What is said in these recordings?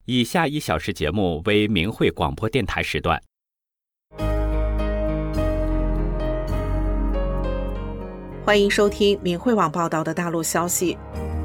以下1小时节目为明慧广播电台时段。 欢迎收听明慧网报道的大陆消息。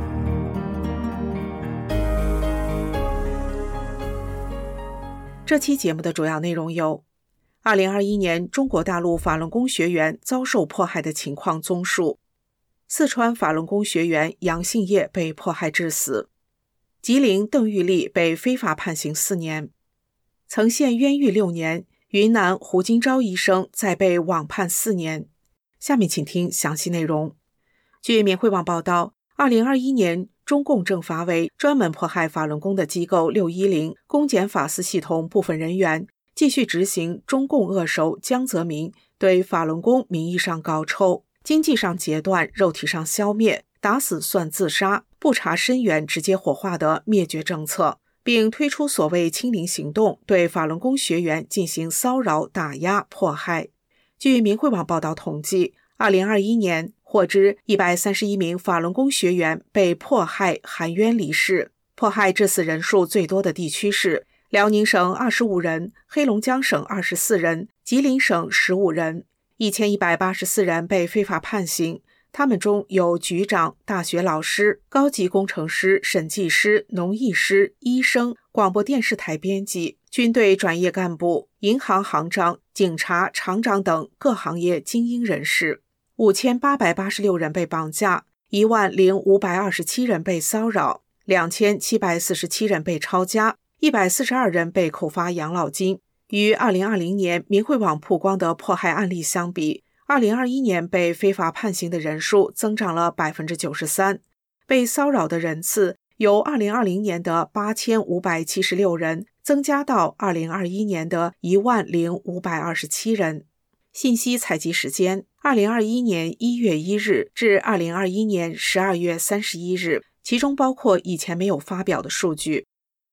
这期节目的主要内容有：2021年中国大陆法轮功学员遭受迫害的情况综述；四川法轮功学员杨信业被迫害致死；吉林邓玉丽被非法判刑4年；曾陷冤狱6年，云南胡金钊医生再被网判4年。下面请听详细内容。据明慧网报道，2021年中共政法委专门迫害法轮功的机构610公检法司系统部分人员继续执行中共恶手江泽民对法轮功名义上搞臭、经济上截断、肉体上消灭、打死算自杀、不查深源直接火化的灭绝政策，并推出所谓清零行动，对法轮功学员进行骚扰、打压、迫害。据明慧网报道统计，2021年获知131名法轮功学员被迫害含冤离世，迫害致死人数最多的地区是辽宁省25人，黑龙江省24人，吉林省15人，1184人被非法判刑，他们中有局长、大学老师、高级工程师、审计师、农艺师、医生、广播电视台编辑、军队专业干部、银行行长、警察、厂长等各行业精英人士。5886人被绑架，10527人被骚扰，2747人被抄家，142人被扣发养老金。与2020年明慧网曝光的迫害案例相比，2021年被非法判刑的人数增长了 93%， 被骚扰的人次由2020年的8576人增加到2021年的10527人。信息采集时间：2021年1月1日至2021年12月31日，其中包括以前没有发表的数据。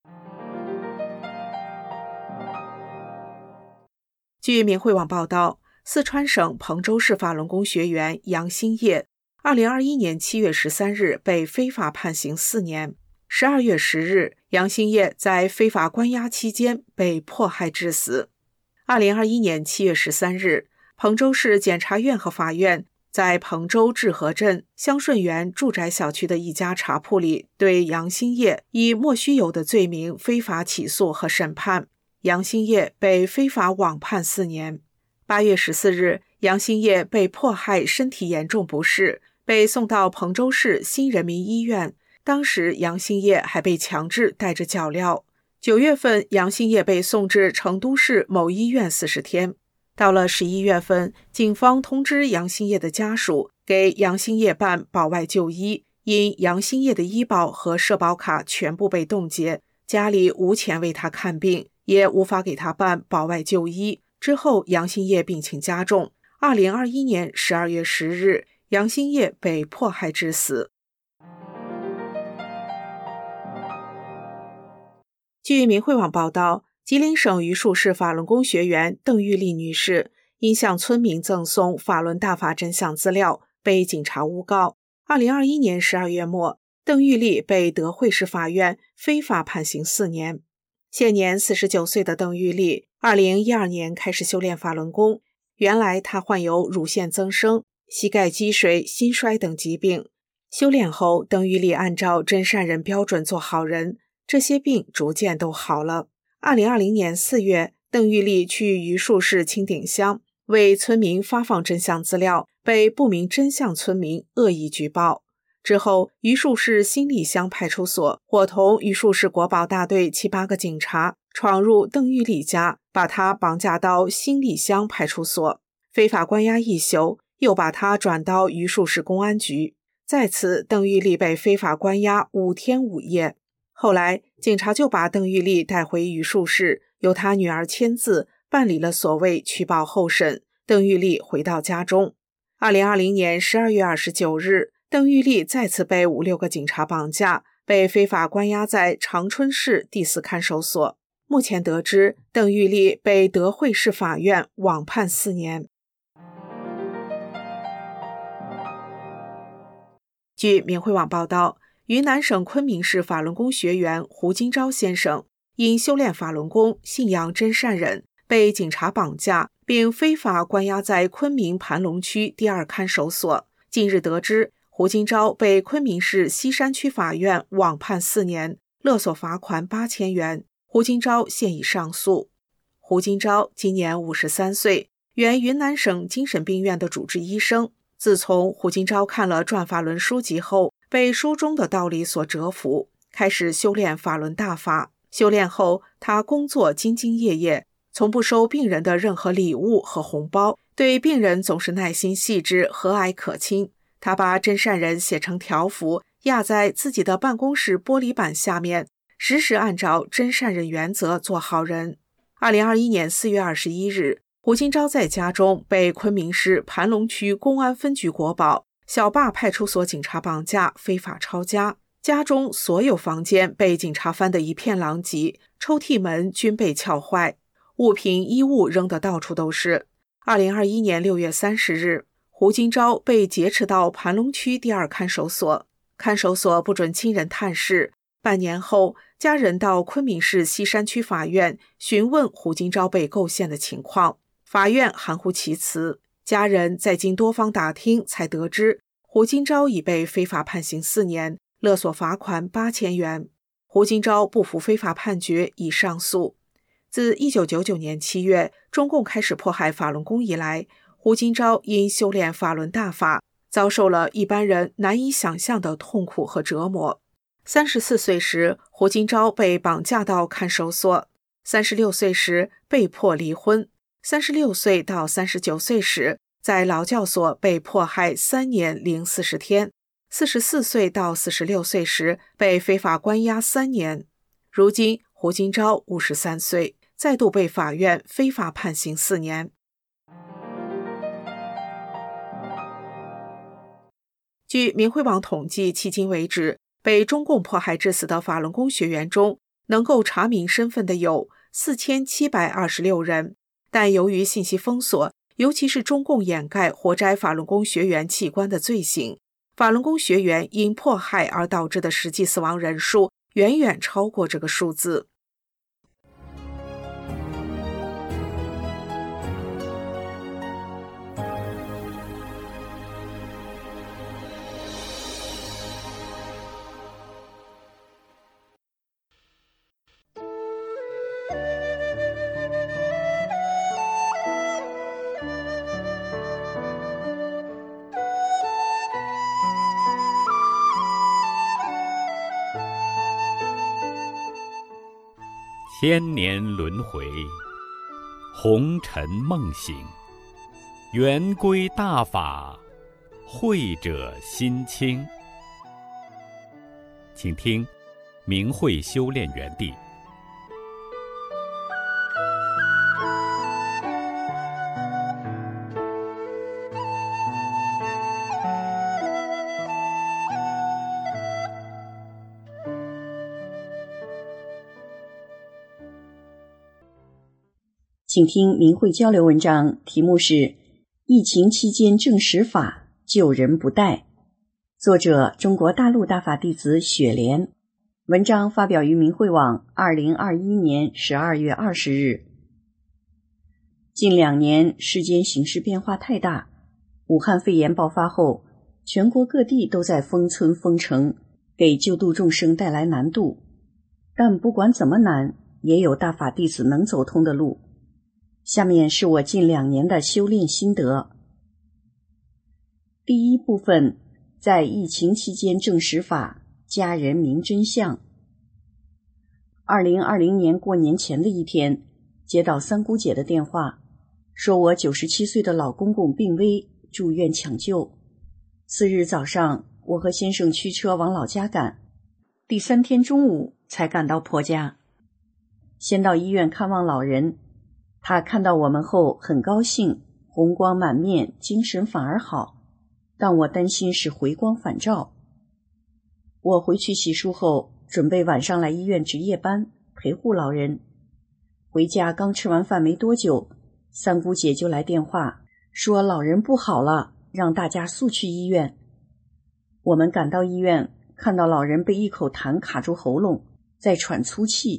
据明慧网报道，四川省彭州市法轮功学员杨新业2021年7月13日被非法判刑4年。12月10日，杨新业在非法关押期间被迫害致死。2021年7月13日，彭州市检察院和法院在彭州志和镇香顺园住宅小区的一家茶铺里对杨新业以莫须有的罪名非法起诉和审判，杨新业被非法网判4年。8月14日，杨新业被迫害身体严重不适，被送到彭州市新人民医院，当时杨新业还被强制戴着脚镣。9月份，杨新业被送至成都市某医院40天。到了11月份，警方通知杨新业的家属给杨新业办保外就医，因杨新业的医保和社保卡全部被冻结，家里无钱为他看病，也无法给他办保外就医。之后杨新业病情加重，2021年12月10日，杨新业被迫害致死。据明慧网报道，吉林省榆树市法轮功学员邓玉丽女士因向村民赠送法轮大法真相资料，被警察诬告。2021年12月末，邓玉丽被德惠市法院非法判刑4年。现年49岁的邓玉丽2012年开始修炼法轮功，原来她患有乳腺增生、膝盖积水、心衰等疾病。修炼后，邓玉丽按照真善人标准做好人，这些病逐渐都好了。2020年4月，邓玉丽去榆树市清顶乡为村民发放真相资料，被不明真相村民恶意举报。之后，榆树市新立乡派出所伙同榆树市国保大队7、8个警察闯入邓玉丽家，把她绑架到新立乡派出所，非法关押1宿，又把她转到榆树市公安局。在此，邓玉丽被非法关押5天5夜。后来，警察就把邓玉丽带回榆树市，由她女儿签字办理了所谓取保候审，邓玉丽回到家中。2020年12月29日，邓玉丽再次被5、6个警察绑架，被非法关押在长春市第4看守所。目前得知，邓玉丽被德惠市法院网判4年。据明慧网报道，云南省昆明市法轮功学员胡金钊先生因修炼法轮功、信仰真善忍，被警察绑架，并非法关押在昆明盘龙区第二看守所。近日得知，胡金钊被昆明市西山区法院网判4年，勒索罚款8000元。胡金钊现已上诉。胡金钊今年53岁，原云南省精神病院的主治医生。自从胡金钊看了转法轮书籍后，被书中的道理所折服，开始修炼法轮大法。修炼后，他工作兢兢业业，从不收病人的任何礼物和红包，对病人总是耐心细致、和蔼可亲。他把真善人写成条幅，压在自己的办公室玻璃板下面，时时按照真善人原则做好人。2021年4月21日，胡金钊在家中被昆明市盘龙区公安分局国保、小坝派出所警察绑架，非法抄家。家中所有房间被警察翻得一片狼藉，抽屉门均被撬坏，物品衣物扔得到处都是。2021年6月30日，胡金钊被劫持到盘龙区第二看守所，看守所不准亲人探视。半年后，家人到昆明市西山区法院询问胡金钊被构陷的情况，法院含糊其辞。家人在经多方打听才得知，胡金钊已被非法判刑4年，勒索罚款8000元。胡金钊不服非法判决，已上诉。自1999年7月中共开始迫害法轮功以来，胡金钊因修炼法轮大法，遭受了一般人难以想象的痛苦和折磨。34岁时，胡金钊被绑架到看守所；36岁时被迫离婚；36岁到39岁时，在劳教所被迫害3年零40天；44岁到46岁时被非法关押3年。如今，胡金钊53岁，再度被法院非法判刑4年。据明慧网统计，迄今为止，被中共迫害致死的法轮功学员中，能够查明身份的有4726人，但由于信息封锁，尤其是中共掩盖活摘法轮功学员器官的罪行，法轮功学员因迫害而导致的实际死亡人数远远超过这个数字。 千年轮回，红尘梦醒，圆归大法，慧者心清。请听明慧修炼园地。 请听明慧交流文章，题目是疫情期间正实法，救人不怠。作者中国大陆大法弟子雪莲。文章发表于明慧网2021年12月20日。近2年世间形势变化太大，武汉肺炎爆发后，全国各地都在封村封城，给救度众生带来难度。但不管怎么难，也有大法弟子能走通的路。下面是我近2年的修炼心得。第一部分，在疫情期间正实法，家人明真相。2020年过年前的一天，接到三姑姐的电话，说我97岁的老公公病危，住院抢救。4日早上，我和先生驱车往老家赶，第3天中午才赶到婆家。先到医院看望老人，他看到我们后很高兴，红光满面，精神反而好，但我担心是回光返照。我回去洗漱后，准备晚上来医院值夜班，陪护老人。回家刚吃完饭没多久，三姑姐就来电话，说老人不好了，让大家速去医院。我们赶到医院，看到老人被一口痰卡住喉咙，在喘粗气，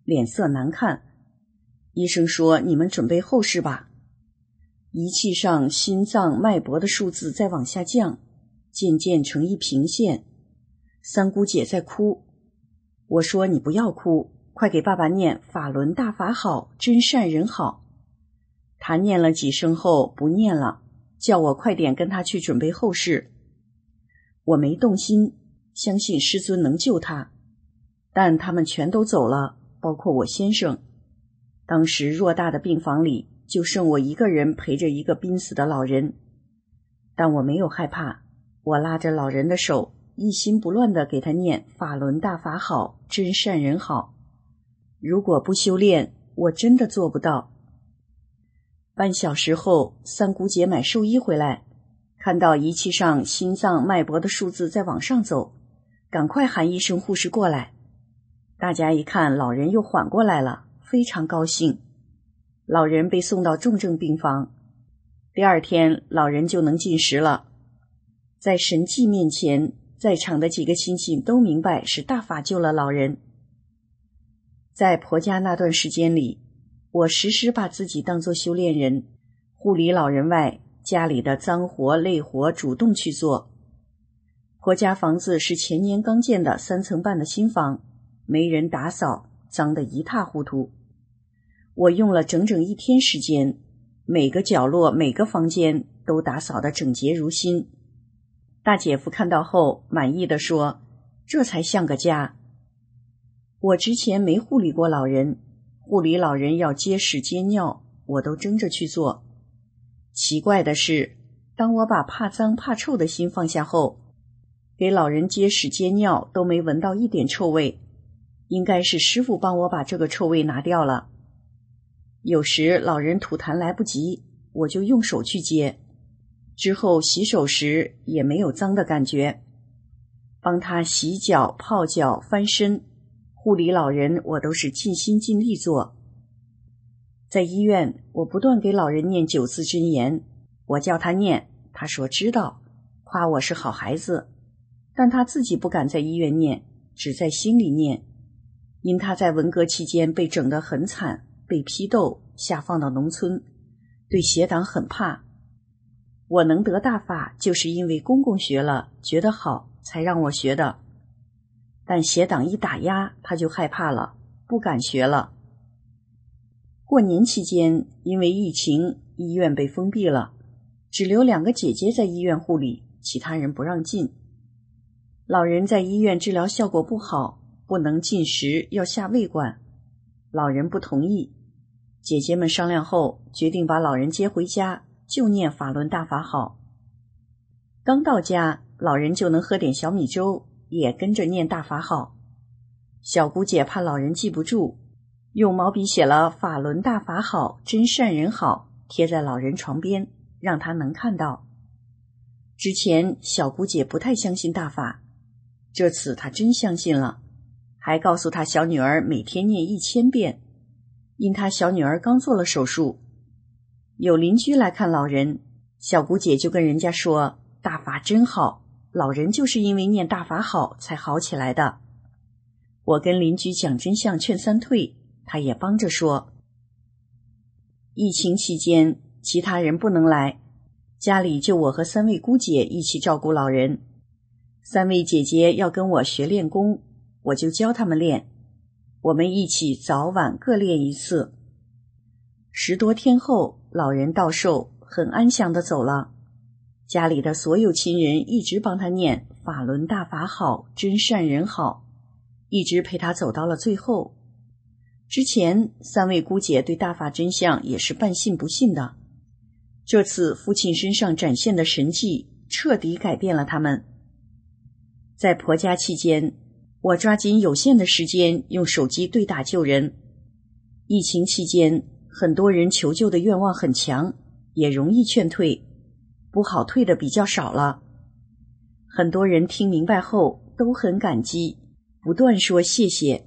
脸色难看。医生说你们准备后事吧。仪器上心脏脉搏的数字在往下降，渐渐成一平线。三姑姐在哭。我说你不要哭，快给爸爸念法轮大法好，真善人好。他念了几声后不念了，叫我快点跟他去准备后事。我没动心，相信师尊能救他，但他们全都走了，包括我先生。当时偌大的病房里就剩我一个人陪着一个濒死的老人，但我没有害怕，我拉着老人的手，一心不乱地给他念法轮大法好，真善人好。如果不修炼，我真的做不到。半小时后，三姑姐买寿衣回来，看到仪器上心脏脉搏的数字在往上走，赶快喊医生护士过来。大家一看老人又缓过来了，非常高兴。老人被送到重症病房，第二天老人就能进食了。在神迹面前，在场的几个亲戚都明白是大法救了老人。在婆家那段时间里，我时时把自己当作修炼人，护理老人外，家里的脏活累活主动去做。婆家房子是前年刚建的3层半的新房，没人打扫，脏得一塌糊涂。我用了整整1天时间，每个角落每个房间都打扫得整洁如新。大姐夫看到后满意地说，这才像个家。我之前没护理过老人，护理老人要接屎接尿，我都争着去做。奇怪的是，当我把怕脏怕臭的心放下后，给老人接屎接尿都没闻到一点臭味，应该是师傅帮我把这个臭味拿掉了。有时老人吐痰来不及，我就用手去接，之后洗手时也没有脏的感觉。帮他洗脚、泡脚、翻身，护理老人我都是尽心尽力做。在医院，我不断给老人念9字真言，我叫他念，他说知道，夸我是好孩子，但他自己不敢在医院念，只在心里念。因他在文革期间被整得很惨，被批斗，下放到农村，对邪党很怕。我能得大法，就是因为公公学了，觉得好，才让我学的。但邪党一打压，他就害怕了，不敢学了。过年期间，因为疫情，医院被封闭了，只留2个姐姐在医院护理，其他人不让进。老人在医院治疗效果不好，不能进食，要下胃管。老人不同意，姐姐们商量后，决定把老人接回家，就念法轮大法好。刚到家，老人就能喝点小米粥，也跟着念大法好。小姑姐怕老人记不住，用毛笔写了法轮大法好，真善人好，贴在老人床边，让他能看到。之前小姑姐不太相信大法，这次她真相信了，还告诉她小女儿每天念1000遍。因她小女儿刚做了手术，有邻居来看老人，小姑姐就跟人家说，大法真好，老人就是因为念大法好才好起来的。我跟邻居讲真相劝3退，他也帮着说。疫情期间，其他人不能来，家里就我和3位姑姐一起照顾老人。3位姐姐要跟我学练功，我就教他们练，我们一起早晚各练1次。10多天后，老人到寿，很安详地走了。家里的所有亲人一直帮他念法轮大法好，真善人好，一直陪他走到了最后。之前3位姑姐对大法真相也是半信不信的，这次父亲身上展现的神迹彻底改变了他们。在婆家期间，我抓紧有限的时间用手机对打救人。疫情期间，很多人求救的愿望很强，也容易劝退，不好退的比较少了。很多人听明白后都很感激，不断说谢谢。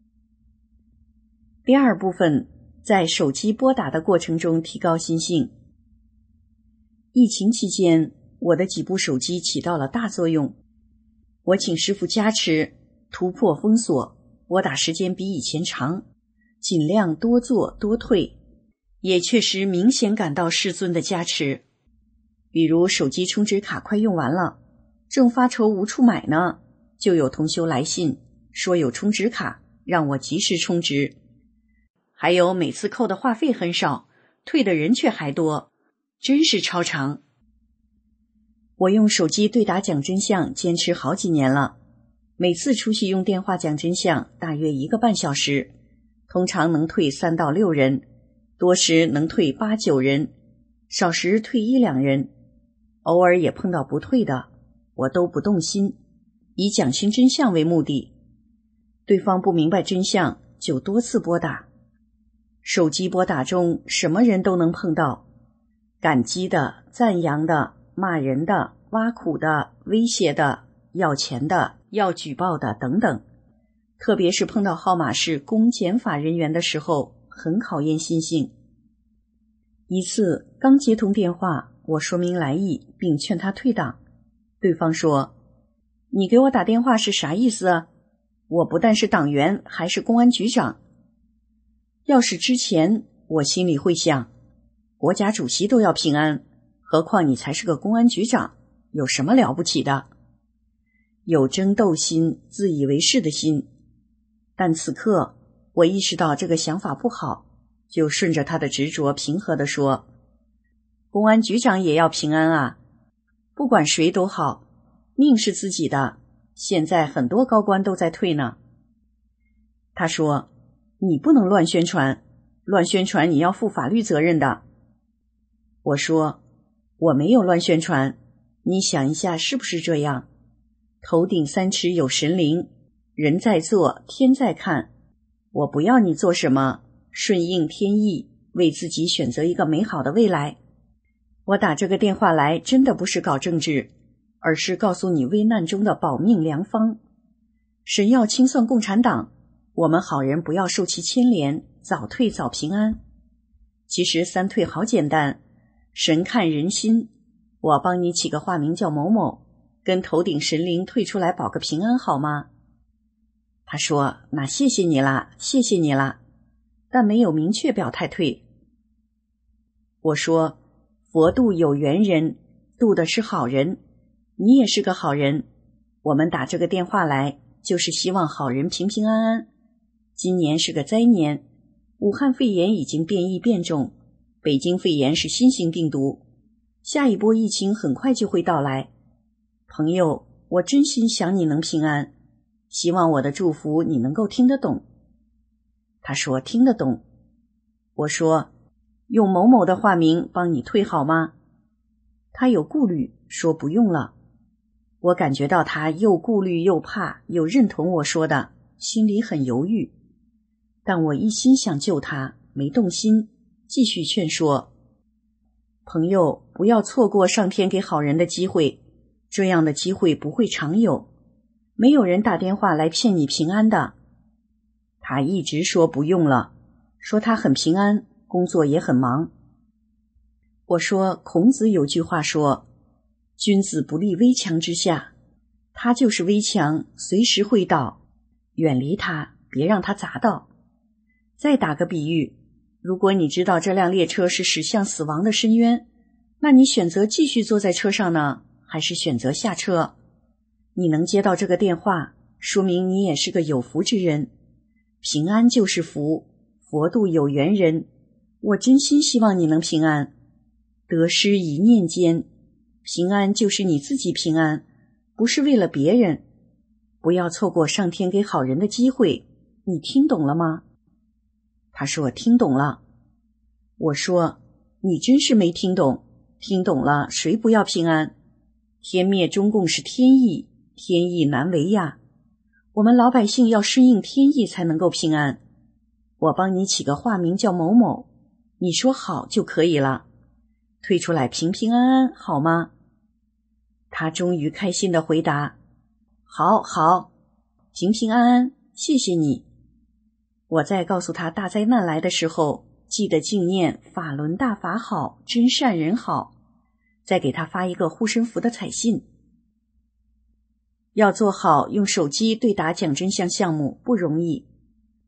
第2部分，在手机拨打的过程中提高心性。疫情期间，我的几部手机起到了大作用。我请师父加持，突破封锁，拨打时间比以前长， 尽量多做多退，也确实明显感到师尊的加持。比如手机充值卡快用完了，正发愁无处买呢，就有同修来信说有充值卡，让我及时充值。还有每次扣的话费很少，退的人却还多，真是超常。我用手机对打讲真相坚持好几年了，每次出去用电话讲真相大约1个半小时，通常能退3到6人，多时能退8、9人，少时退1、2人，偶尔也碰到不退的，我都不动心，以讲清真相为目的。对方不明白真相就多次拨打。手机拨打中什么人都能碰到，感激的、赞扬的、骂人的、挖苦的、威胁的、要钱的、要举报的等等。特别是碰到号码是公检法人员的时候，很考验心性。一次刚接通电话，我说明来意并劝他退档，对方说：“你给我打电话是啥意思啊？我不但是党员，还是公安局长。”要是之前我心里会想，国家主席都要平安，何况你才是个公安局长，有什么了不起的？有争斗心、自以为是的心。但此刻我意识到这个想法不好，就顺着他的执着平和地说：“公安局长也要平安啊，不管谁都好，命是自己的，现在很多高官都在退呢。”他说：“你不能乱宣传，乱宣传你要负法律责任的。”我说：“我没有乱宣传，你想一下是不是这样？头顶3尺有神灵，人在做，天在看。我不要你做什么，顺应天意，为自己选择一个美好的未来。我打这个电话来真的不是搞政治，而是告诉你危难中的保命良方。神要清算共产党，我们好人不要受其牵连，早退早平安。其实3退好简单，神看人心，我帮你起个化名叫某某，跟头顶神灵退出来保个平安好吗？”他说：“那谢谢你啦，谢谢你啦。”但没有明确表态退。我说：“佛度有缘人，度的是好人，你也是个好人，我们打这个电话来就是希望好人平平安安。今年是个灾年，武汉肺炎已经变异变种，北京肺炎是新型病毒，下一波疫情很快就会到来。朋友，我真心想你能平安，希望我的祝福你能够听得懂。”他说：“听得懂。”我说：“用某某的化名帮你退好吗？”他有顾虑，说不用了。我感觉到他又顾虑又怕，又认同我说的，心里很犹豫。但我一心想救他，没动心，继续劝说：“朋友，不要错过上天给好人的机会，这样的机会不会常有，没有人打电话来骗你平安的。”他一直说不用了，说他很平安，工作也很忙。我说：“孔子有句话说，君子不立危墙之下，他就是危墙，随时会倒，远离他，别让他砸到。”再打个比喻，如果你知道这辆列车是驶向死亡的深渊，那你选择继续坐在车上呢，还是选择下车？你能接到这个电话，说明你也是个有福之人。平安就是福，佛度有缘人，我真心希望你能平安。得失一念间，平安就是你自己平安，不是为了别人。不要错过上天给好人的机会，你听懂了吗？他说：“听懂了。”我说：“你真是没听懂，听懂了谁不要平安？天灭中共是天意，天意难违呀。我们老百姓要顺应天意才能够平安。我帮你起个化名叫某某，你说好就可以了，退出来平平安安好吗？”他终于开心地回答：“好好，平平安安，谢谢你。”我再告诉他大灾难来的时候，记得敬念法轮大法好，真善人好，再给他发一个护身符的彩信。要做好用手机对打讲真相项目不容易，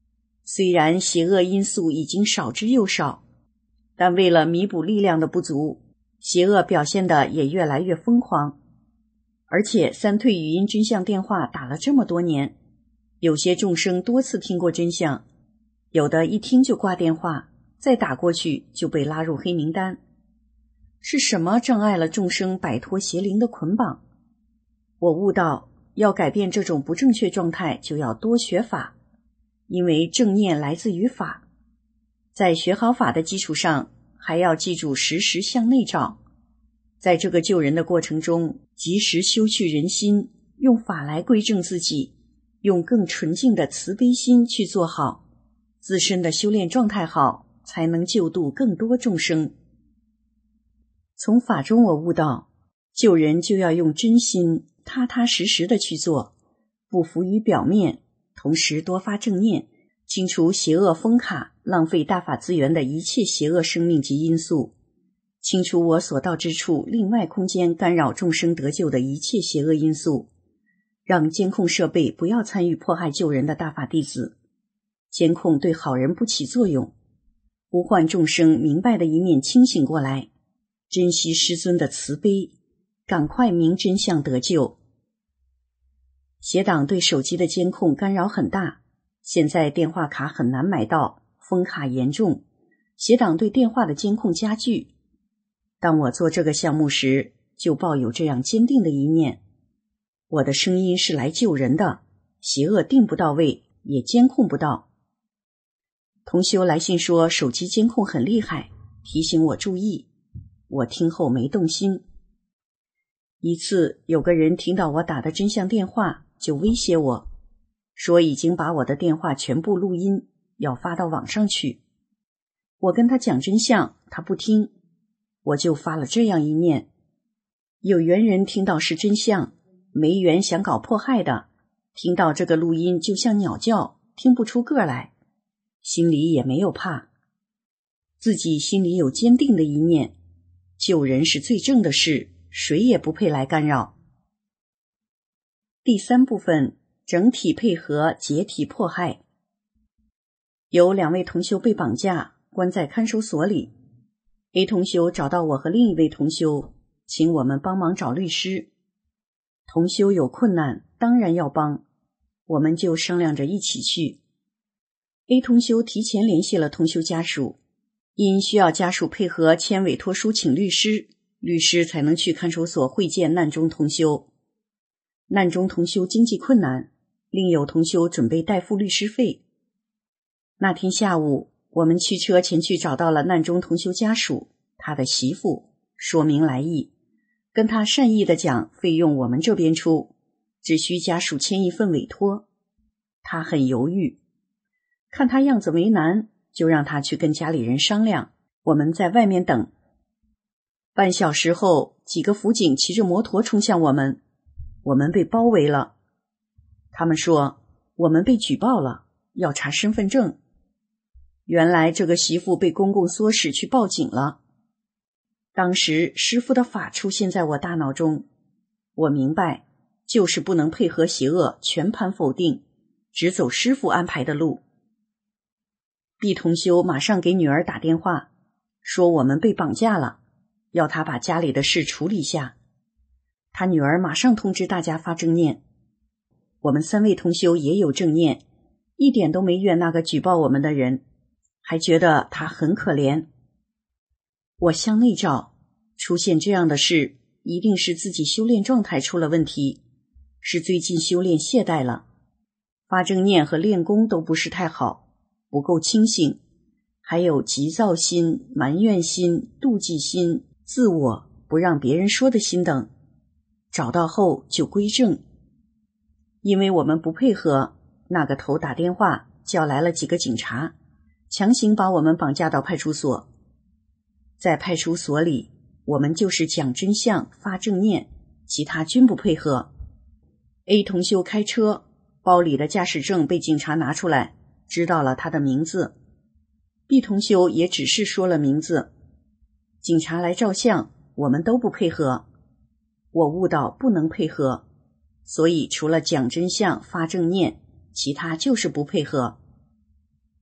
虽然邪恶因素已经少之又少，但为了弥补力量的不足，邪恶表现得也越来越疯狂。而且三退语音真相电话打了这么多年，有些众生多次听过真相，有的一听就挂电话，再打过去就被拉入黑名单。是什么障碍了众生摆脱邪灵的捆绑？我悟到，要改变这种不正确状态，就要多学法，因为正念来自于法。在学好法的基础上，还要记住时时向内照。在这个救人的过程中，及时修去人心，用法来归正自己，用更纯净的慈悲心去做好，自身的修炼状态好，才能救度更多众生。从法中我悟到，救人就要用真心，踏踏实实的去做，不浮于表面，同时多发正念，清除邪恶封卡，浪费大法资源的一切邪恶生命及因素，清除我所到之处另外空间干扰众生得救的一切邪恶因素，让监控设备不要参与迫害救人的大法弟子。监控对好人不起作用，呼唤众生明白的一面清醒过来，珍惜师尊的慈悲，赶快明真相得救。邪党对手机的监控干扰很大，现在电话卡很难买到，封卡严重，邪党对电话的监控加剧。当我做这个项目时，就抱有这样坚定的一念，我的声音是来救人的，邪恶定不到位，也监控不到。同修来信说手机监控很厉害，提醒我注意，我听后没动心。一次有个人听到我打的真相电话，就威胁我，说已经把我的电话全部录音，要发到网上去。我跟他讲真相，他不听，我就发了这样一念：有缘人听到是真相，没缘想搞迫害的，听到这个录音就像鸟叫，听不出个来，心里也没有怕，自己心里有坚定的一念，救人是最正的事，谁也不配来干扰。第三部分，整体配合解体迫害。有2位同修被绑架，关在看守所里。A 同修找到我和另一位同修，请我们帮忙找律师。同修有困难，当然要帮，我们就商量着一起去。A 同修提前联系了同修家属，因需要家属配合签委托书请律师，律师才能去看守所会见难中同修。难中同修经济困难，另有同修准备代付律师费。那天下午，我们驱车前去找到了难中同修家属，他的媳妇，说明来意，跟他善意的讲费用我们这边出，只需家属签一份委托。他很犹豫，看他样子为难，就让他去跟家里人商量，我们在外面等。半小时后，几个辅警骑着摩托冲向我们被包围了。他们说我们被举报了，要查身份证。原来这个媳妇被公公唆使去报警了。当时师父的法出现在我大脑中，我明白，就是不能配合邪恶，全盘否定，只走师父安排的路。毕同修马上给女儿打电话，说我们被绑架了，要他把家里的事处理下。他女儿马上通知大家发正念。我们3位同修也有正念，一点都没怨那个举报我们的人，还觉得他很可怜。我向内照，出现这样的事，一定是自己修炼状态出了问题，是最近修炼懈怠了，发正念和练功都不是太好，不够清醒，还有急躁心、埋怨心、妒忌心、自我不让别人说的心等，找到后就归正。因为我们不配合，那个头打电话叫来了几个警察，强行把我们绑架到派出所。在派出所里，我们就是讲真相、发正念，其他均不配合。A 同修开车，包里的驾驶证被警察拿出来，知道了他的名字。B 同修也只是说了名字。警察来照相，我们都不配合。我悟到不能配合，所以除了讲真相、发正念，其他就是不配合。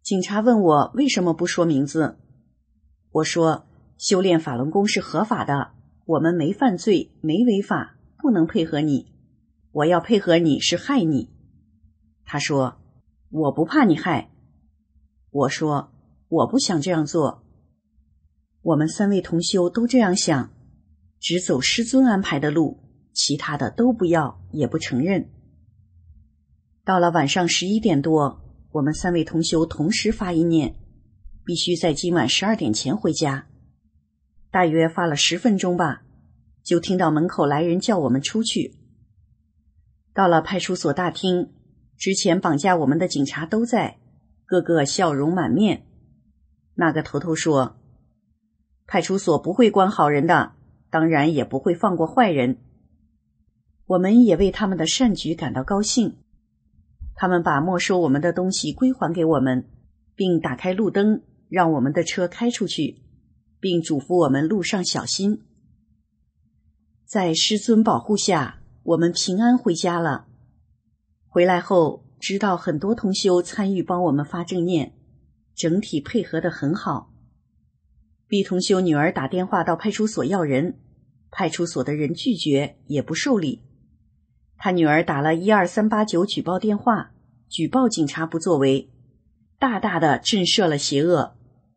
警察问我为什么不说名字，我说修炼法轮功是合法的，我们没犯罪，没违法，不能配合你，我要配合你是害你。他说我不怕你害。我说我不想这样做。我们3位同修都这样想，只走师尊安排的路，其他的都不要，也不承认。到了晚上11点多，我们3位同修同时发一念，必须在今晚12点前回家。大约发了10分钟吧，就听到门口来人叫我们出去。到了派出所大厅，之前绑架我们的警察都在，个个笑容满面。那个头头说，派出所不会关好人的，当然也不会放过坏人。我们也为他们的善举感到高兴。他们把没收我们的东西归还给我们，并打开路灯，让我们的车开出去，并嘱咐我们路上小心。在师尊保护下，我们平安回家了。回来后，知道很多同修参与帮我们发正念，整体配合得很好。B 同修女儿打电话到派出所要人，派出所的人拒绝，也不受理。他女儿打了12389举报电话，举报警察不作为，大大的震慑了邪恶。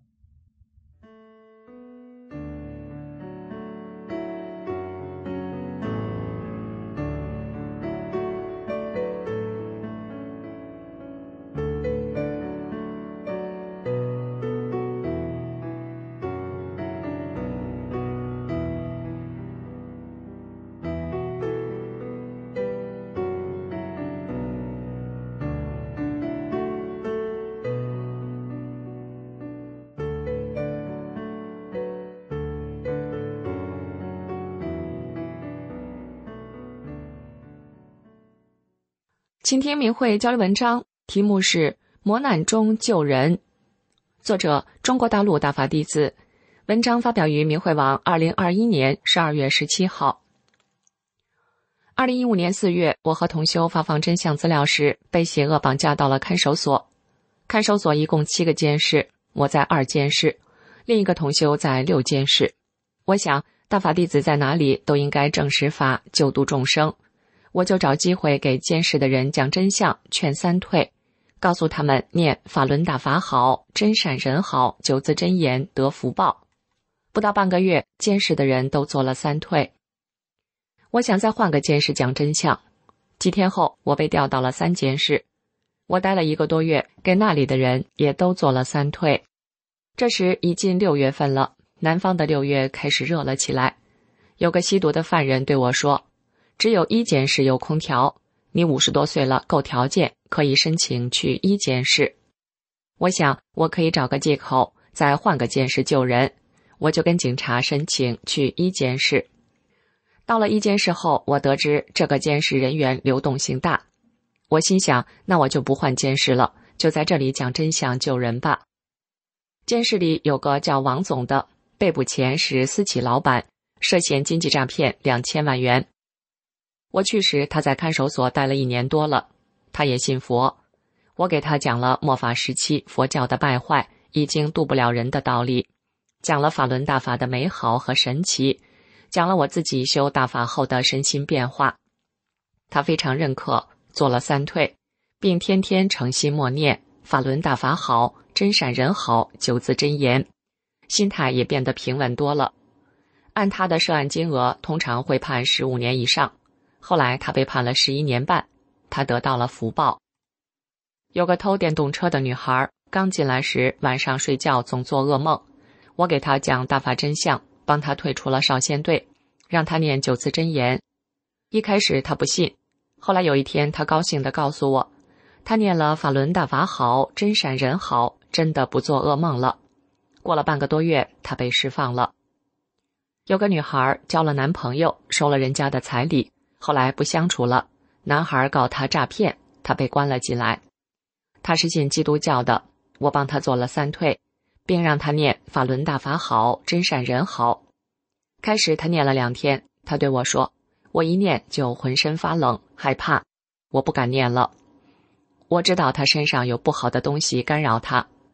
请听明慧交流文章，题目是磨难中救人，作者中国大陆大法弟子，文章发表于明慧网2021年12月17号。2015年4月，我和同修发放真相资料时，被邪恶绑架到了看守所。看守所一共7个监室，我在2监室，另一个同修在6监室。我想大法弟子在哪里都应该正实法，救度众生。我就找机会给监视的人讲真相，劝3退，告诉他们念法轮大法好，真善人好，9字真言得福报。不到半个月，监视的人都做了3退。我想再换个监室讲真相。几天后，我被调到了3监室。我待了1个多月，给那里的人也都做了3退。这时已近6月份了，南方的6月开始热了起来。有个吸毒的犯人对我说，只有1监室有空调，你50多岁了，够条件，可以申请去1监室。我想我可以找个借口再换个监室救人，我就跟警察申请去1监室。到了1监室后，我得知这个监室人员流动性大。我心想，那我就不换监室了，就在这里讲真相救人吧。监室里有个叫王总的，被捕前是私企老板，涉嫌经济诈骗2000万元。我去时，他在看守所待了1年多了，他也信佛。我给他讲了末法时期佛教的败坏，已经渡不了人的道理，讲了法轮大法的美好和神奇，讲了我自己修大法后的身心变化。他非常认可，做了3退，并天天诚心默念法轮大法好，真善人好9字真言，心态也变得平稳多了。按他的涉案金额，通常会判15年以上。后来他被判了11年半，他得到了福报。有个偷电动车的女孩，刚进来时晚上睡觉总做噩梦，我给她讲大法真相，帮她退出了少先队，让她念9字真言。一开始她不信，后来有一天她高兴地告诉我，她念了法轮大法好，真善人好，真的不做噩梦了。过了半个多月，她被释放了。有个女孩交了男朋友，收了人家的彩礼，后来不相处了，男孩告她诈骗，她被关了进来。她是信基督教的，我帮她做了3退，并让她念法轮大法好，真善人好。开始她念了2天，她对我说，我一念就浑身发冷，害怕，我不敢念了。我知道她身上有不好的东西干扰她，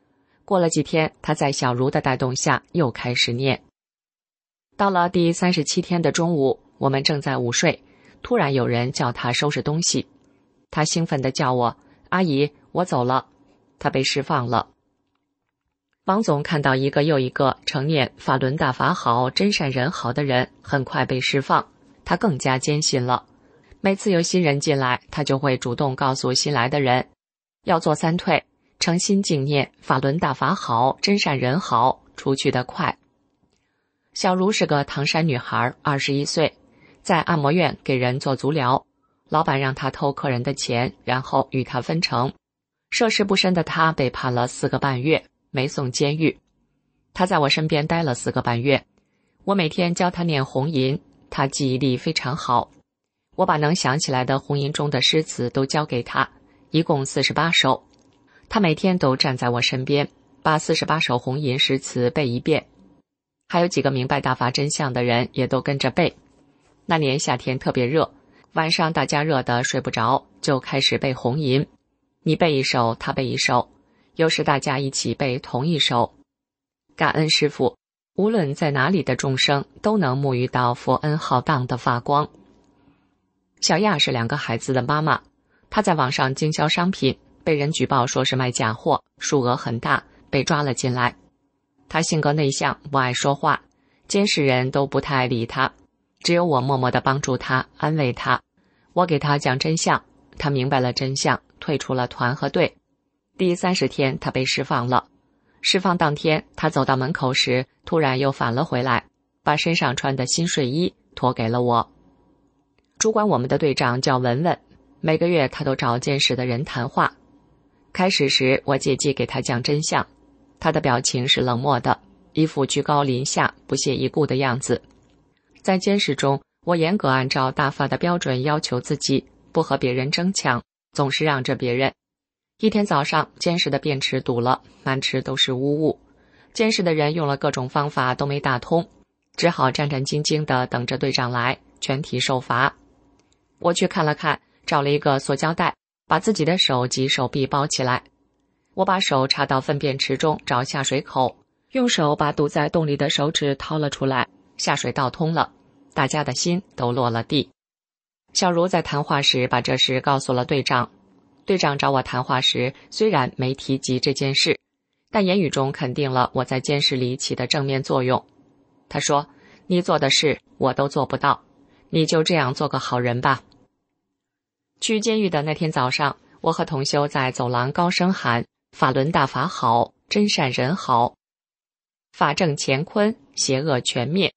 过了几天，他在小茹的带动下又开始念。到了第37天的中午，我们正在午睡，突然有人叫他收拾东西。他兴奋地叫我：“阿姨，我走了。”他被释放了。王总看到一个又一个承念法轮大法好、真善人好的人很快被释放，他更加坚信了。每次有新人进来，他就会主动告诉新来的人，要做3退，诚心敬念法轮大法好、真善人好，出去得快。小茹是个唐山女孩，21岁，在按摩院给人做足疗，老板让她偷客人的钱，然后与她分成。涉世不深的她被判了4个半月，没送监狱。她在我身边待了4个半月，我每天教她念红吟，她记忆力非常好。我把能想起来的红吟中的诗词都教给她，一共48首。她每天都站在我身边，把48首红吟诗词背一遍。还有几个明白大法真相的人也都跟着背。那年夏天特别热，晚上大家热得睡不着，就开始背红吟。你背一首，他背一首，有时大家一起背同一首。感恩师父，无论在哪里的众生都能沐浴到佛恩浩荡的发光。小亚是2个孩子的妈妈，她在网上经销商品，被人举报说是卖假货，数额很大，被抓了进来。她性格内向，不爱说话，监视人都不太爱理她，只有我默默地帮助她，安慰她。我给她讲真相，她明白了真相，退出了团和队。第30天，她被释放了。释放当天，她走到门口时，突然又返了回来，把身上穿的新睡衣脱给了我。主管我们的队长叫文文，每个月他都找监视的人谈话。开始时，我借机给他讲真相，他的表情是冷漠的，一副居高临下、不屑一顾的样子。在监视中，我严格按照大法的标准要求自己，不和别人争抢，总是让着别人。一天早上，监视的便池堵了，满池都是污物。监视的人用了各种方法都没打通，只好战战兢兢地等着队长来，全体受罚。我去看了看，找了一个塑胶袋，把自己的手及手臂包起来。我把手插到粪便池中找下水口，用手把堵在洞里的手指掏了出来，下水道通了，大家的心都落了地。小茹在谈话时把这事告诉了队长。队长找我谈话时，虽然没提及这件事，但言语中肯定了我在监视里起的正面作用。他说：“你做的事我都做不到，你就这样做个好人吧。”去监狱的那天早上，我和同修在走廊高声喊：“法轮大法好，真善人好，法正乾坤，邪恶全灭。”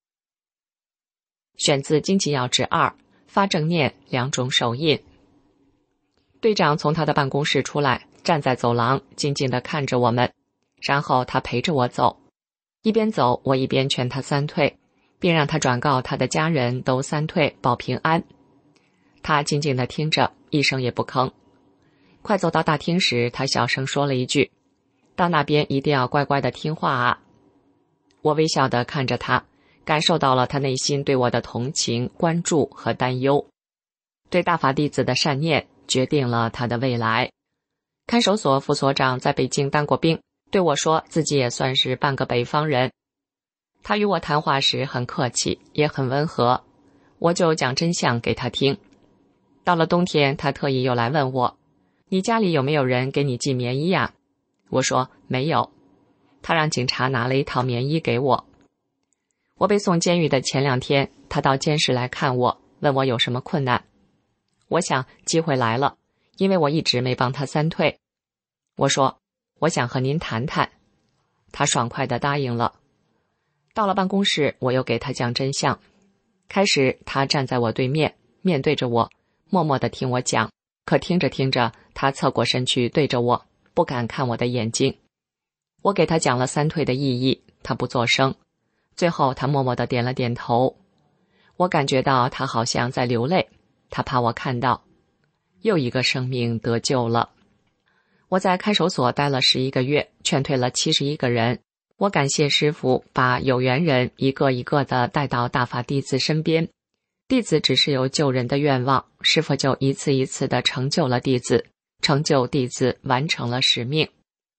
选自《经济要旨2》，发正念2种手印。队长从他的办公室出来，站在走廊，静静地看着我们，然后他陪着我走。一边走，我一边劝他3退，并让他转告他的家人都3退保平安。他静静地听着，一声也不吭。快走到大厅时，他小声说了一句：“到那边一定要乖乖地听话啊。”我微笑地看着他，感受到了他内心对我的同情、关注和担忧。对大法弟子的善念决定了他的未来。看守所副所长在北京当过兵，对我说自己也算是半个北方人。他与我谈话时很客气，也很温和，我就讲真相给他听。到了冬天，他特意又来问我：“你家里有没有人给你寄棉衣呀？”我说：“没有。”他让警察拿了一套棉衣给我。我被送监狱的前2天，他到监室来看我，问我有什么困难。我想机会来了，因为我一直没帮他3退。我说：“我想和您谈谈。”他爽快地答应了。到了办公室，我又给他讲真相。开始他站在我对面，面对着我，默默地听我讲，可听着听着，他侧过身去对着我，不敢看我的眼睛。我给他讲了3退的意义，他不作声。最后他默默地点了点头。我感觉到他好像在流泪，他怕我看到。又一个生命得救了。我在看守所待了11个月，劝退了71个人。我感谢师父把有缘人一个一个地带到大法弟子身边，弟子只是有救人的愿望，师父就一次一次地成就了弟子，成就弟子完成了使命。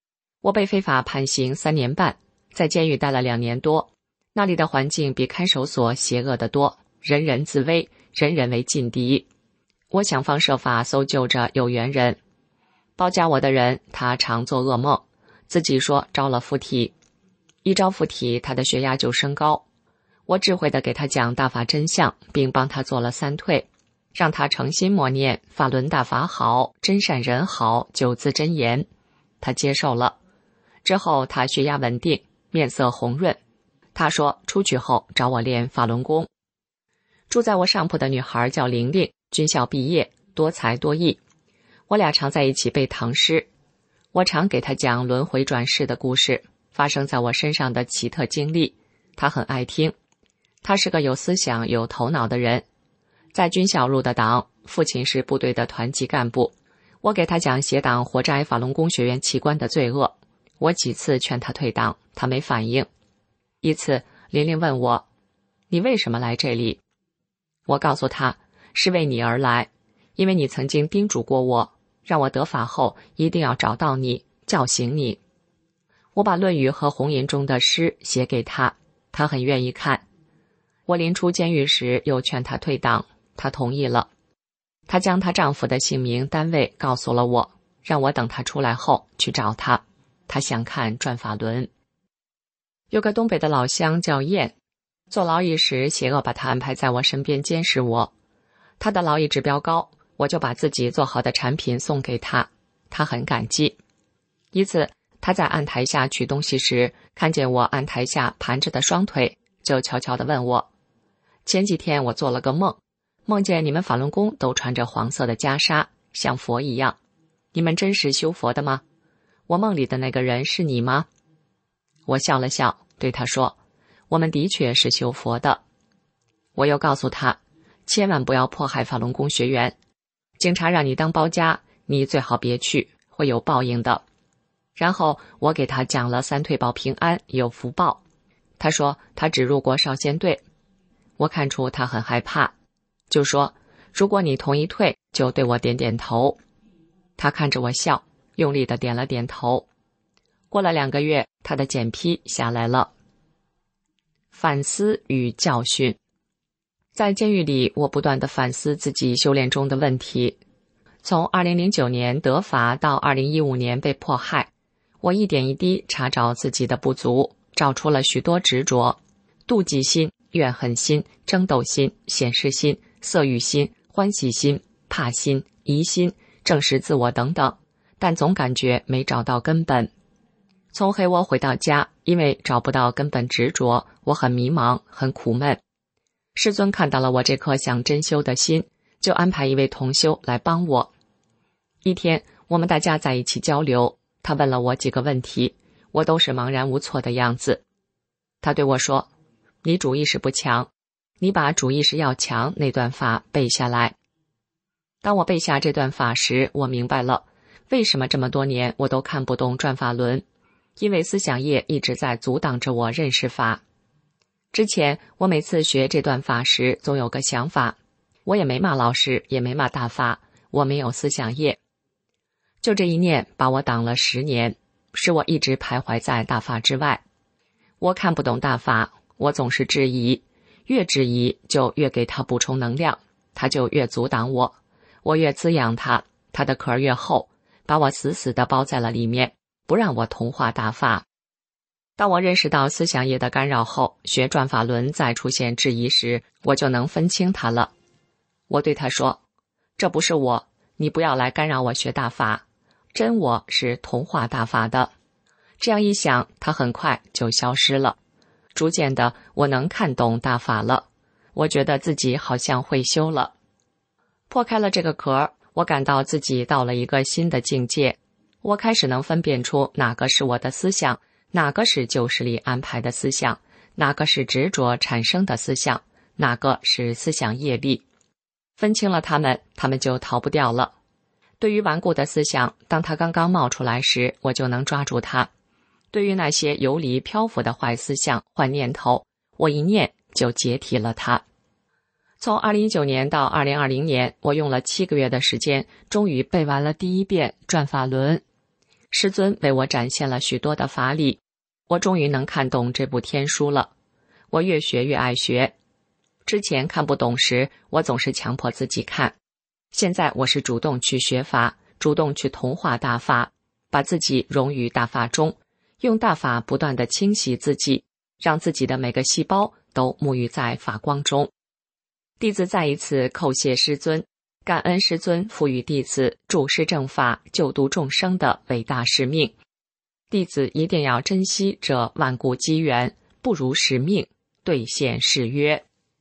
我被非法判刑3年半，在监狱待了2年多，那里的环境比看守所邪恶得多，人人自危，人人为劲敌。我想方设法搜救着有缘人。包夹我的人，他常做噩梦，自己说招了附体，一招附体，他的血压就升高。我智慧地给他讲大法真相，并帮他做了3退，让他诚心默念法轮大法好，真善人好9字真言。他接受了。之后他血压稳定，面色红润。他说出去后找我练法轮功。住在我上铺的女孩叫玲玲，军校毕业，多才多艺。我俩常在一起背唐诗。我常给她讲轮回转世的故事，发生在我身上的奇特经历，她很爱听。她是个有思想有头脑的人，在军校入的党，父亲是部队的团级干部。我给她讲邪党活摘法轮功学员器官的罪恶，我几次劝她退党，她没反应。一次玲玲问我，你为什么来这里？我告诉她，是为你而来，因为你曾经叮嘱过我，让我得法后一定要找到你，叫醒你。我把《论语》和《红岩》中的诗写给她，她很愿意看。我临出监狱时又劝她退党，她同意了。她将她丈夫的姓名、单位告诉了我，让我等她出来后去找她。她想看转法轮。有个东北的老乡叫燕，坐牢役时邪恶把他安排在我身边监视我。他的劳役指标高，我就把自己做好的产品送给他，他很感激。一次他在案台下取东西时，看见我案台下盘着的双腿，就悄悄地问我，前几天我做了个梦，梦见你们法轮功都穿着黄色的袈裟，像佛一样，你们真是修佛的吗？我梦里的那个人是你吗？我笑了笑，对他说，我们的确是修佛的。我又告诉他，千万不要迫害法轮功学员，警察让你当包夹，你最好别去，会有报应的。然后我给他讲了3退保平安，有福报。他说他只入过少先队。我看出他很害怕，就说如果你同意退，就对我点点头。他看着我笑，用力地点了点头。过了2个月，他的检批下来了。反思与教训。在监狱里，我不断地反思自己修炼中的问题。从2009年得法到2015年被迫害，我一点一滴查找自己的不足，找出了许多执着、妒忌心、怨恨心、争斗心、显示心、色欲心、欢喜心、怕心、疑心、证实自我等等，但总感觉没找到根本。从黑窝回到家，因为找不到根本执着，我很迷茫，很苦闷。师尊看到了我这颗想真修的心，就安排一位同修来帮我。一天，我们大家在一起交流，他问了我几个问题，我都是茫然无措的样子。他对我说，你主意识不强，你把主意识要强那段法背下来。当我背下这段法时，我明白了，为什么这么多年我都看不懂转法轮，因为思想业一直在阻挡着我认识法。之前我每次学这段法时，总有个想法，我也没骂老师，也没骂大法，我没有思想业。就这一念把我挡了10年，使我一直徘徊在大法之外。我看不懂大法，我总是质疑，越质疑就越给他补充能量，他就越阻挡我，我越滋养他，他的壳越厚，把我死死地包在了里面，不让我同化大法。当我认识到思想业的干扰后，学转法轮再出现质疑时，我就能分清它了。我对他说，这不是我，你不要来干扰我学大法，真我是同化大法的。这样一想，它很快就消失了。逐渐的，我能看懂大法了，我觉得自己好像会修了。破开了这个壳，我感到自己到了一个新的境界，我开始能分辨出哪个是我的思想，哪个是旧时里安排的思想，哪个是执着产生的思想，哪个是思想业力。分清了它们就逃不掉了。对于顽固的思想，当它刚刚冒出来时，我就能抓住它。对于那些游离漂浮的坏思想、坏念头，我一念就解体了它。从2019年到2020年，我用了7个月的时间，终于背完了第1遍转法轮。 师尊为我展现了许多的法理，我终于能看懂这部天书了。我越学越爱学。之前看不懂时，我总是强迫自己看。现在我是主动去学法，主动去同化大法，把自己融于大法中，用大法不断地清洗自己，让自己的每个细胞都沐浴在法光中。弟子再一次叩谢师尊，感恩师尊赋予弟子助师正法、救度众生的伟大使命。弟子一定要珍惜这万古机缘，不辱使命，兑现誓约。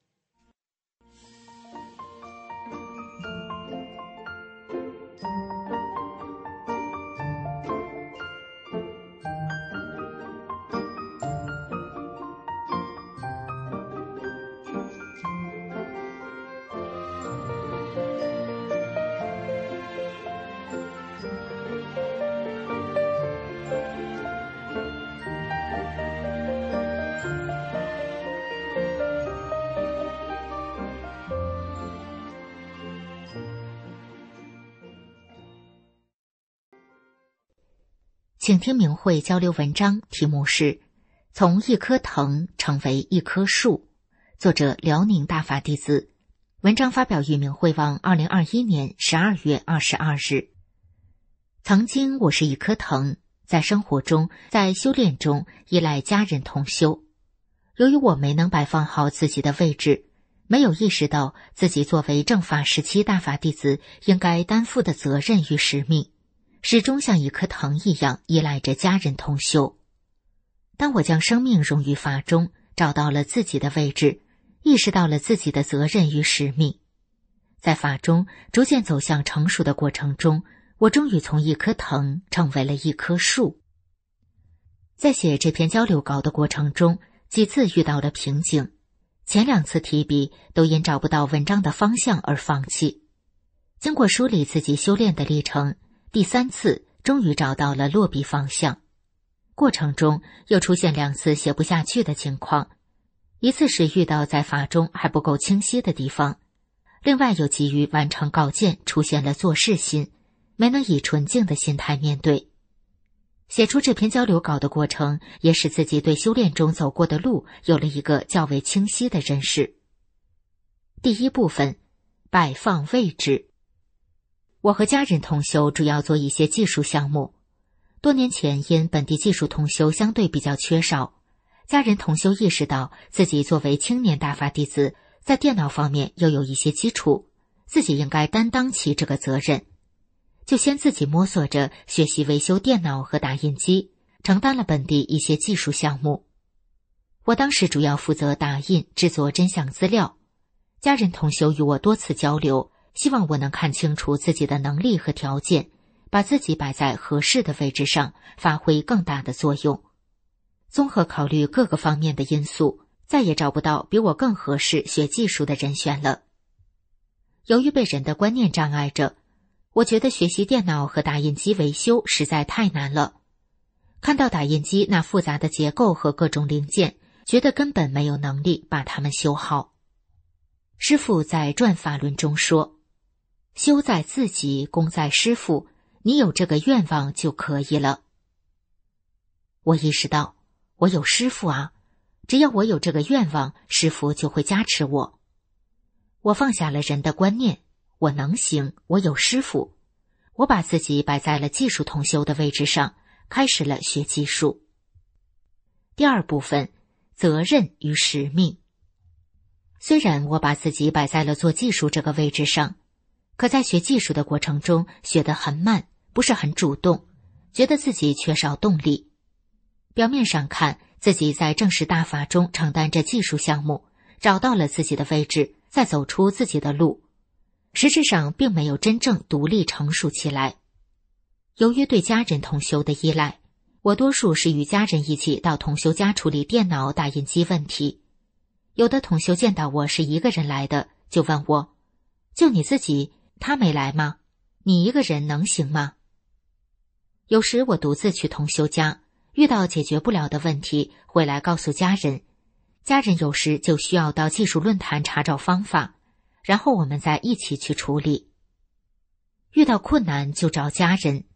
请听明慧交流文章，题目是从一棵藤成为一棵树，作者辽宁大法弟子。文章发表于明慧网2021年12月22日。曾经我是一棵藤，在生活中，在修炼中依赖家人同修。由于我没能摆放好自己的位置，没有意识到自己作为正法时期大法弟子应该担负的责任与使命，始终像一棵藤一样依赖着家人同修。当我将生命融于法中，找到了自己的位置，意识到了自己的责任与使命，在法中逐渐走向成熟的过程中，我终于从一棵藤成为了一棵树。在写这篇交流稿的过程中，几次遇到了瓶颈，前2次提笔都因找不到文章的方向而放弃。经过梳理自己修炼的历程，第3次终于找到了落笔方向。过程中又出现2次写不下去的情况，一次是遇到在法中还不够清晰的地方，另外又急于完成稿件，出现了做事心，没能以纯净的心态面对。写出这篇交流稿的过程，也使自己对修炼中走过的路有了一个较为清晰的认识。第1部分，摆放位置。我和家人同修主要做一些技术项目。多年前因本地技术同修相对比较缺少，家人同修意识到自己作为青年大法弟子，在电脑方面又有一些基础，自己应该担当起这个责任，就先自己摸索着学习维修电脑和打印机，承担了本地一些技术项目。我当时主要负责打印、制作真相资料。家人同修与我多次交流，希望我能看清楚自己的能力和条件，把自己摆在合适的位置上，发挥更大的作用。综合考虑各个方面的因素，再也找不到比我更合适学技术的人选了。由于被人的观念障碍着，我觉得学习电脑和打印机维修实在太难了。看到打印机那复杂的结构和各种零件，觉得根本没有能力把它们修好。师父在转法轮中说，修在自己，功在师父，你有这个愿望就可以了。我意识到，我有师父啊，只要我有这个愿望，师父就会加持我。我放下了人的观念，我能行，我有师父。我把自己摆在了技术同修的位置上，开始了学技术。第2部分，责任与使命。虽然我把自己摆在了做技术这个位置上，可在学技术的过程中学得很慢，不是很主动，觉得自己缺少动力。表面上看，自己在正式大法中承担着技术项目，找到了自己的位置，再走出自己的路，实质上并没有真正独立成熟起来。由于对家人同修的依赖，我多数是与家人一起到同修家处理电脑、打印机问题。有的同修见到我是一个人来的，就问我，就你自己，他没来吗？你一个人能行吗？有时我独自去同修家，遇到解决不了的问题，回来告诉家人，家人有时就需要到技术论坛查找方法，然后我们再一起去处理。遇到困难就找家人，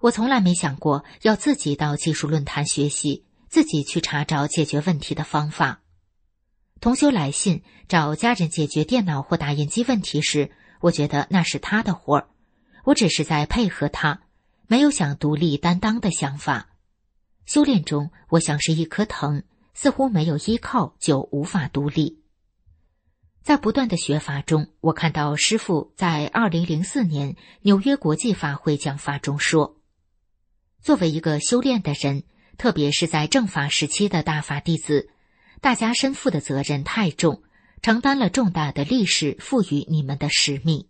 我从来没想过要自己到技术论坛学习，自己去查找解决问题的方法。同修来信找家人解决电脑或打印机问题时，我觉得那是他的活儿，我只是在配合他，没有想独立担当的想法。修炼中，我像是一棵藤，似乎没有依靠就无法独立。在不断的学法中，我看到师父在2004年纽约国际法会讲法中说，作为一个修炼的人，特别是在正法时期的大法弟子，大家身负的责任太重，承担了重大的历史赋予你们的使命。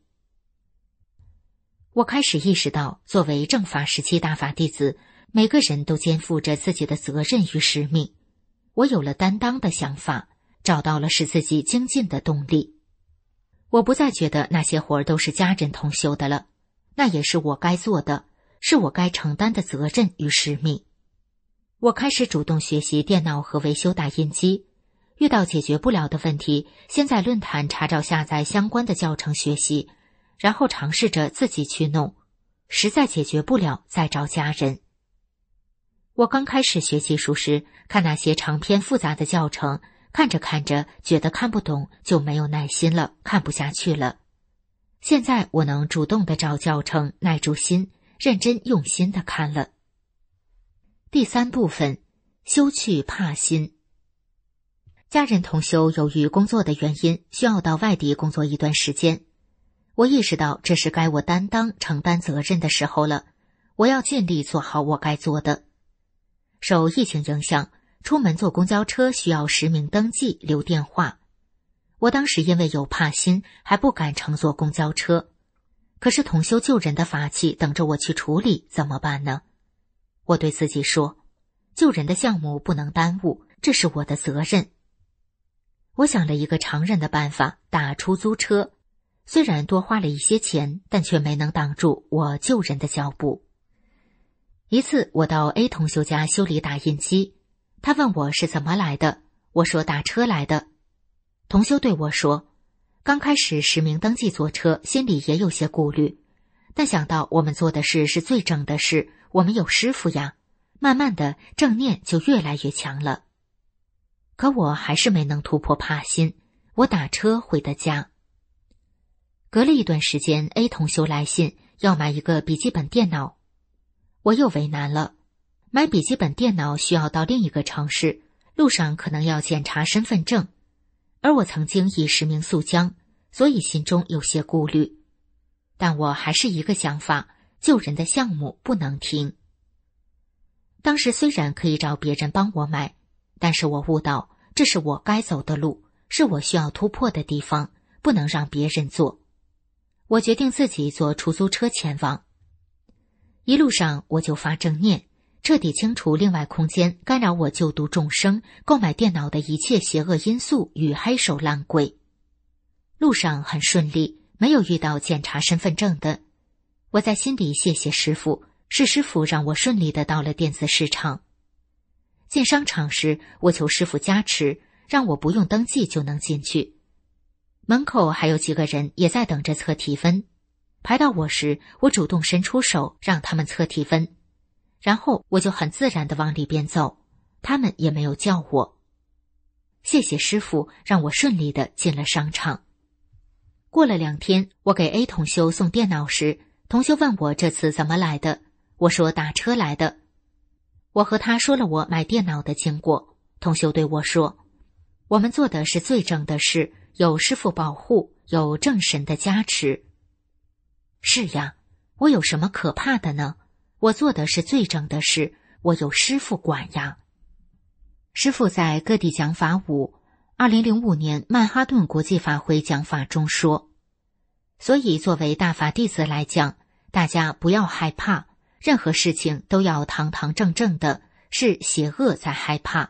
我开始意识到，作为正法时期大法弟子，每个人都肩负着自己的责任与使命。我有了担当的想法，找到了使自己精进的动力。我不再觉得那些活儿都是家人同修的了，那也是我该做的，是我该承担的责任与使命。我开始主动学习电脑和维修打印机，遇到解决不了的问题，先在论坛查找下载相关的教程学习，然后尝试着自己去弄，实在解决不了再找家人。我刚开始学技术时，看那些长篇复杂的教程，看着看着觉得看不懂，就没有耐心了，看不下去了。现在我能主动地找教程，耐住心，认真用心地看了。第3部分，修去怕心。家人同修由于工作的原因，需要到外地工作一段时间。我意识到这是该我担当承担责任的时候了，我要尽力做好我该做的。受疫情影响，出门坐公交车需要实名登记留电话。我当时因为有怕心，还不敢乘坐公交车。可是同修救人的法器等着我去处理，怎么办呢？我对自己说，救人的项目不能耽误，这是我的责任。我想了一个常人的办法，打出租车。虽然多花了一些钱，但却没能挡住我救人的脚步。一次，我到 A 同修家修理打印机，他问我是怎么来的，我说打车来的。同修对我说，刚开始实名登记坐车，心里也有些顾虑，但想到我们做的事是最正的事，我们有师父呀，慢慢的正念就越来越强了。可我还是没能突破怕心，我打车回的家。隔了一段时间 ，A 同修来信要买一个笔记本电脑，我又为难了。买笔记本电脑需要到另一个城市，路上可能要检查身份证，而我曾经已实名溯江，所以心中有些顾虑。但我还是一个想法，救人的项目不能停。当时虽然可以找别人帮我买，但是我悟到这是我该走的路，是我需要突破的地方，不能让别人做。我决定自己坐出租车前往。一路上我就发正念，彻底清除另外空间干扰我救度众生、购买电脑的一切邪恶因素与黑手烂鬼。路上很顺利，没有遇到检查身份证的。我在心里谢谢师父，是师父让我顺利的到了电子市场。进商场时，我求师父加持，让我不用登记就能进去。门口还有几个人也在等着测体温。排到我时，我主动伸出手让他们测体温，然后我就很自然地往里边走，他们也没有叫我。谢谢师父，让我顺利地进了商场。过了2天，我给 A 同修送电脑时，同修问我这次怎么来的，我说打车来的。我和他说了我买电脑的经过，同修对我说，我们做的是最正的事，有师父保护，有正神的加持。是呀，我有什么可怕的呢？我做的是最正的事，我有师父管呀。师父在各地讲法舞，2005年曼哈顿国际法会讲法中说，所以作为大法弟子来讲，大家不要害怕，任何事情都要堂堂正正的，是邪恶在害怕。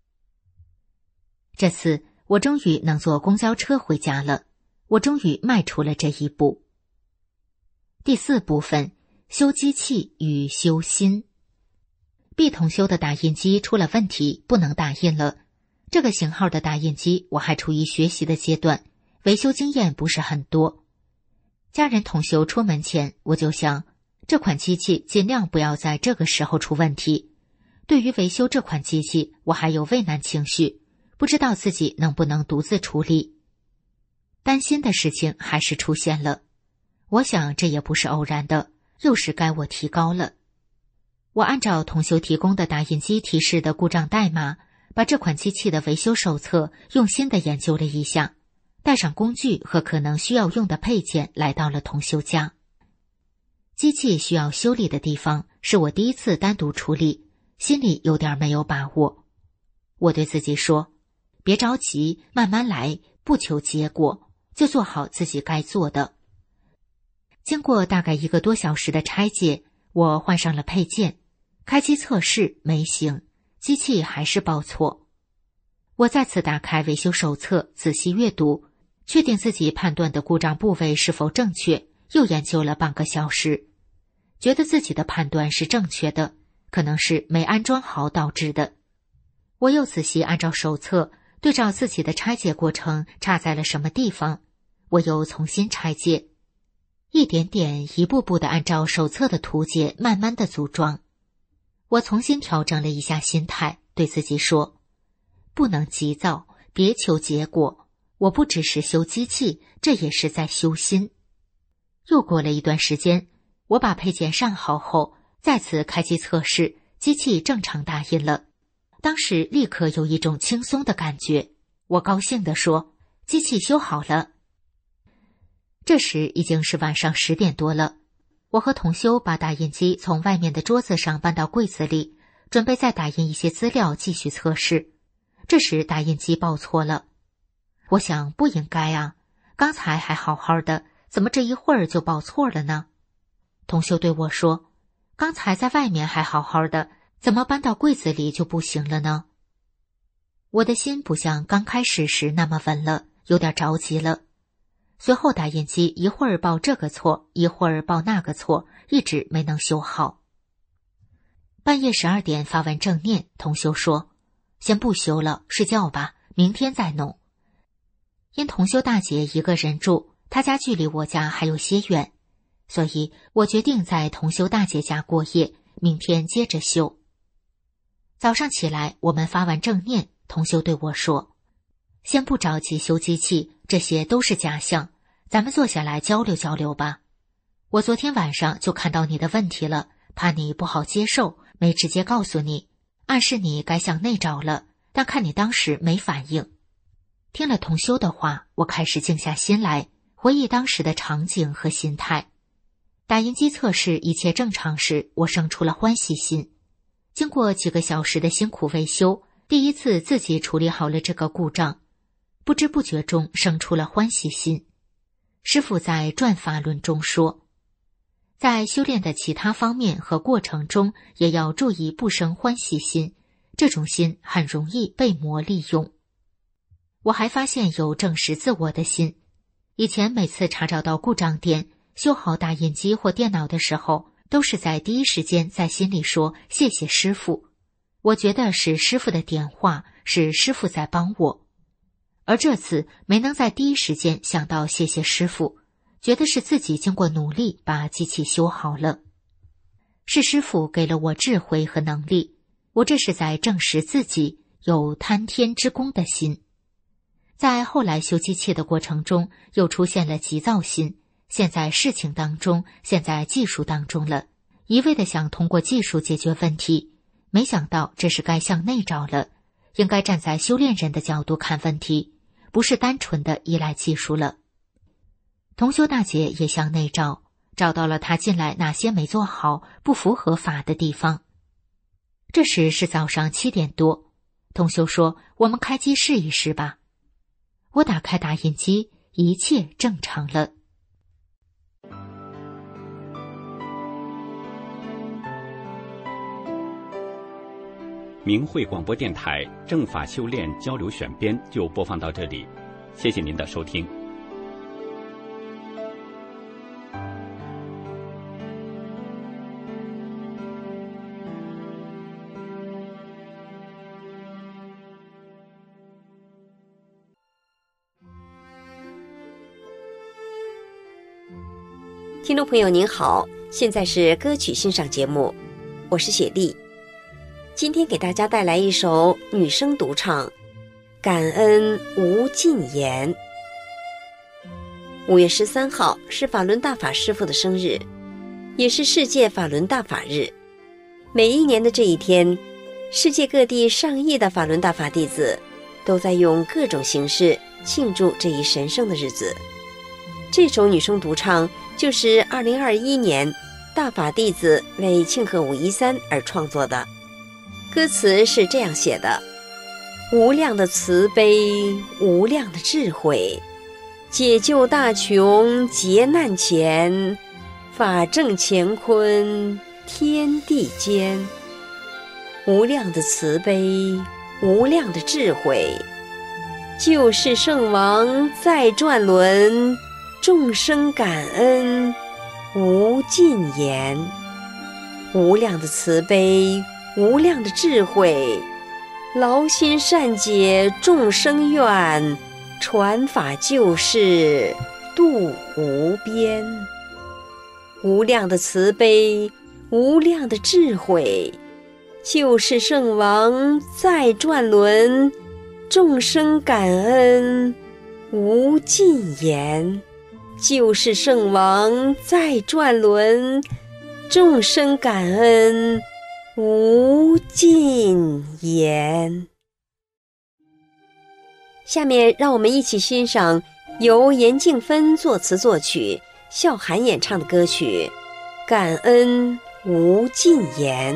这次我终于能坐公交车回家了，我终于迈出了这一步。第4部分，修机器与修心。B 同修的打印机出了问题，不能打印了。这个型号的打印机我还处于学习的阶段，维修经验不是很多。家人同修出门前，我就想， 这款机器尽量不要在这个时候出问题。对于维修这款机器，我还有畏难情绪，不知道自己能不能独自处理。担心的事情还是出现了，我想这也不是偶然的，又是该我提高了。我按照同修提供的打印机提示的故障代码，把这款机器的维修手册用心地研究了一下，带上工具和可能需要用的配件来到了同修家。机器需要修理的地方是我第一次单独处理，心里有点没有把握。我对自己说，别着急，慢慢来，不求结果，就做好自己该做的。经过大概1个多小时的拆解，我换上了配件，开机测试没行，机器还是报错。我再次打开维修手册，仔细阅读，确定自己判断的故障部位是否正确，又研究了半个小时，觉得自己的判断是正确的，可能是没安装好导致的。我又仔细按照手册对照自己的拆解过程差在了什么地方，我又重新拆解，一点点一步步地按照手册的图解慢慢地组装。我重新调整了一下心态，对自己说，不能急躁，别求结果，我不只是修机器，这也是在修心。又过了一段时间，我把配件上好后，再次开机测试，机器正常打印了。当时立刻有一种轻松的感觉，我高兴地说，机器修好了。这时已经是晚上10点多了，我和同修把打印机从外面的桌子上搬到柜子里，准备再打印一些资料继续测试。这时打印机报错了，我想不应该啊，刚才还好好的，怎么这一会儿就报错了呢？同修对我说，刚才在外面还好好的，怎么搬到柜子里就不行了呢？我的心不像刚开始时那么稳了，有点着急了。随后打印机一会儿报这个错，一会儿报那个错，一直没能修好。半夜12点发完正念，同修说，先不修了，睡觉吧，明天再弄。因同修大姐一个人住，她家距离我家还有些远，所以我决定在同修大姐家过夜，明天接着修。早上起来，我们发完正念，同修对我说，先不着急修机器，这些都是假象，咱们坐下来交流交流吧。我昨天晚上就看到你的问题了，怕你不好接受，没直接告诉你，暗示你该向内找了，但看你当时没反应。听了同修的话，我开始静下心来，回忆当时的场景和心态。打印机测试一切正常时，我生出了欢喜心。经过几个小时的辛苦维修，第一次自己处理好了这个故障，不知不觉中生出了欢喜心。师父在转法论中说，在修炼的其他方面和过程中，也要注意不生欢喜心，这种心很容易被魔利用。我还发现有正视自我的心，以前每次查找到故障点，修好打印机或电脑的时候，都是在第一时间在心里说谢谢师父，我觉得是师父的点化，是师父在帮我。而这次没能在第一时间想到谢谢师父，觉得是自己经过努力把机器修好了。是师父给了我智慧和能力，我这是在证实自己有贪天之功的心。在后来修机器的过程中，又出现了急躁心，现在事情当中，现在技术当中了，一味的想通过技术解决问题，没想到这是该向内找了，应该站在修炼人的角度看问题，不是单纯的依赖技术了。同修大姐也向内找，找到了她近来哪些没做好、不符合法的地方。这时是早上7点多，同修说，我们开机试一试吧。我打开打印机，一切正常了。 明慧广播电台正法修炼交流选编就播放到这里，谢谢您的收听。 听众朋友您好， 现在是歌曲欣赏节目，我是雪莉。今天给大家带来一首女声独唱《感恩无尽言》。5月13号是法轮大法师父的生日，也是世界法轮大法日。每一年的这一天，世界各地上亿的法轮大法弟子都在用各种形式庆祝这一神圣的日子。这首女声独唱就是2021年大法弟子为庆贺513而创作的。歌词是这样写的：无量的慈悲，无量的智慧，解救大穷劫难前，法正乾坤天地间。无量的慈悲，无量的智慧，救世圣王在转轮，众生感恩无尽言。无量的慈悲，无量的智慧，劳心善解众生愿，传法救世度无边。无量的慈悲，无量的智慧，救世圣王在转轮，众生感恩无尽言。救世圣王在转轮，众生感恩无尽言。下面让我们一起欣赏由严静芬作词作曲，笑涵演唱的歌曲《感恩无尽言》。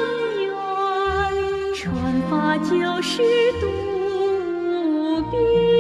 传法救世度无边。